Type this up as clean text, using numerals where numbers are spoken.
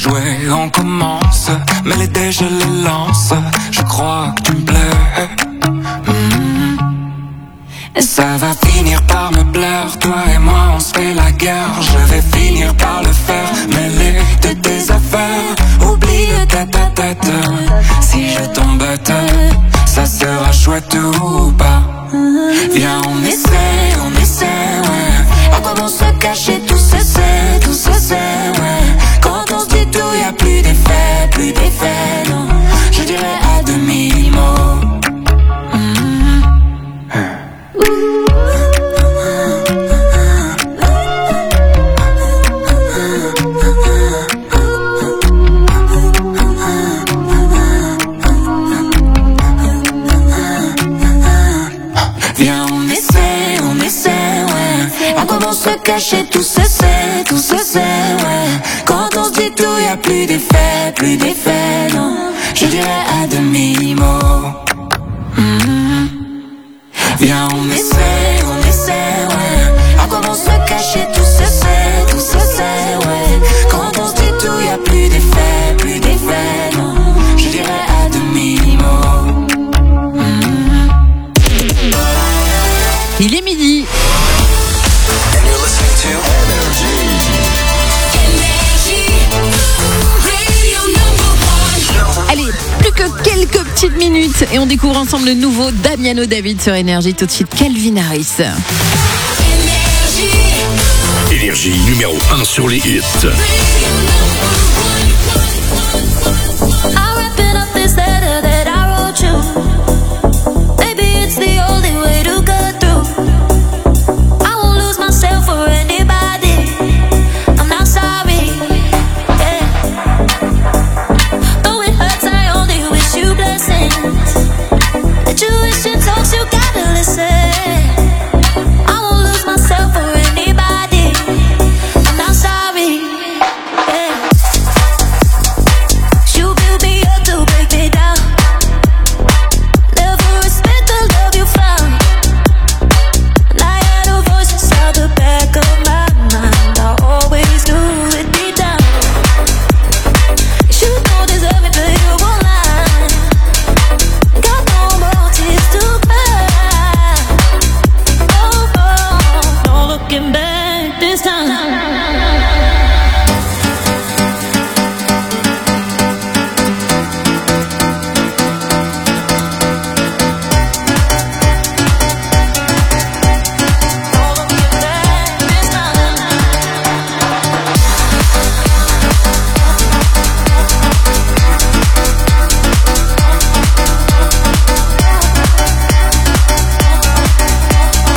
jouer, on commence. Mais les dés je les lance. Je crois que tu me plais. Ça va finir par me plaire. Toi et moi on se fait la guerre. Je vais finir par le faire. Mêler de tes affaires. Oublie le tête-à-tête. Si je t'embête, ça sera chouette ou pas. Viens on essaie, ouais. À quoi bon se cacher, tout cesser, ouais. Quand on se dit tout, y'a plus d'effet, non. Je dirais à demi-mot. Viens on essaie, ouais. À quoi bon se cacher, tout cesser, ouais. Quand on se dit tout, y'a plus d'effet, non. Je dirais à demi-mot. Viens on essaie, ouais. À quoi bon se cacher, tout cesser, ouais. Quand on se dit tout, y'a plus d'effet, non. Je dirais à demi-mot. Il est midi. Allez, plus que quelques petites minutes et on découvre ensemble le nouveau Damiano David sur Énergie. Tout de suite, Calvin Harris. Énergie numéro 1 sur les hits.